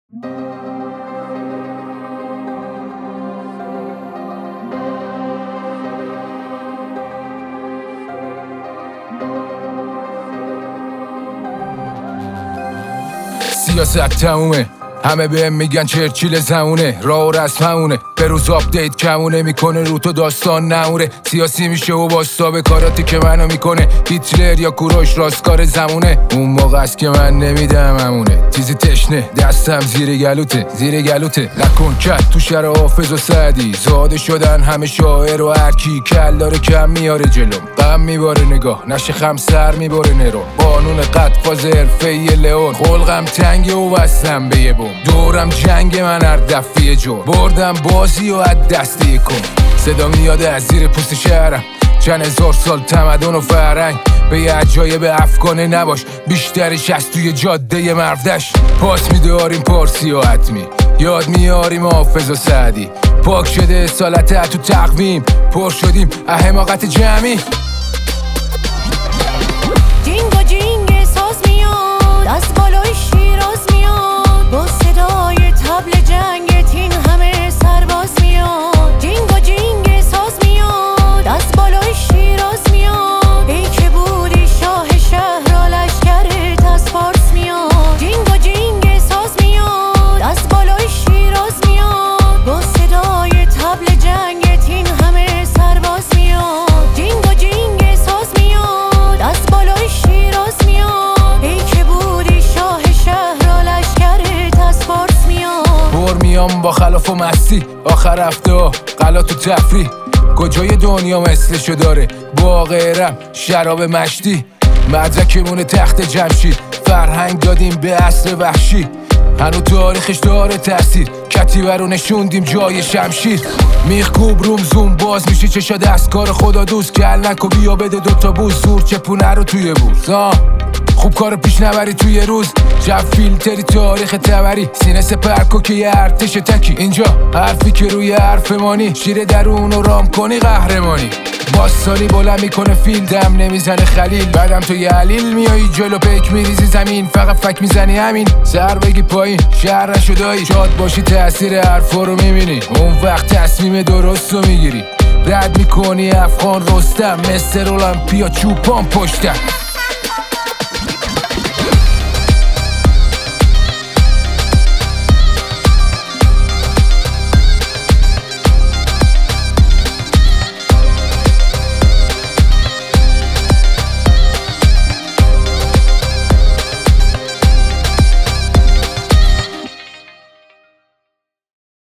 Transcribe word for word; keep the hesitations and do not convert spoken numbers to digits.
سیاست تمومه، همه بهم میگن چرچیل زمونه، راه و رسم همونه، به روز آپدیت کمونه، میکنه رو تو داستان نموره. سیاسی میشه و باستا به کاراتی که منو میکنه، هیتلر یا کوروش راستکار زمونه. اون موقع است که من نمیدم همونه، چیزی تشنه دستم زیر گلوته، زیر گلوته. نکن کت تو شهر حافظ و سعدی، زاده شدن همه شاعر و هرکی کل داره کم میاره جلوم، غم میباره نگاه نشه خم سر میباره نرو. قانون قد فاز حرفه‌ای لئون، خلقم تنگه و وصلم به یه بوم، دورم جنگ من هر دفعه جو، بردم بازی و از دستی کن. صدا میاد از زیر پوست شهرم، چند هزار سال تمدن و فرهنگ، به یه عجایب افغانه نباش، بیشترش از توی جاده مردش. پاس میداریم پارسی و حتمی، یاد میاریم حافظ و سعدی، پاک شده اصالت تو تقویم، پر شدیم حماقت جمعی. جینگ و جینگ ساز میاد از بالای شیراز میاد، با صدای طبل جنگ تین همه سرباز میاد. جینگ و جینگ ساز میاد از بالای شیراز میاد، ای که بودی شاه شهر و لشکرت از فارس میاد. جینگ و جینگ ساز میاد از بالای شیراز میاد، با صدای طبل جنگ تین همه سرباز میاد. جینگ و جینگ ساز میاد از بالای شیراز میاد، ای که بودی شاه شهر و لشکرت از فارس میاد. بر میام با خلاف و مستی، آخر هفته ها غلا تو تفریح، کجای دنیا مثلشو داره، با غیرم شراب مشتی. مدرکمون تخت جمشید، فرهنگ دادیم به عصر وحشی، هنو تاریخش داره تاثیر، کتیبه رو نشوندیم جای شمشیر. میخ کوب روم زوم باز میشه چشا دستکار خدا دوست، کل نکو بیا بده دوتا بوز، زور چپونه رو توی بوز. خوب کارو پیش نبری توی روز، جو فیلتری تاریخ تبری، سینه سپرکو که یه ارتش تکی. اینجا حرفی که روی حرف مانی، شیر درون رو رام کنی قهرمانی. باستانی بلند میکنه فیل، دم نمیزنه خلیل، بعدم تو یه علیل میایی جلو پیک میریزی زمین، فقط فک میزنی همین، سر بگی پایین شهر نشدایی، شاد باشی تأثیر حرفا رو میبینی، اون وقت تصمیم درست رو میگیری. رد میکنی افغان رستم، مستر المپیا چوپان پشتم.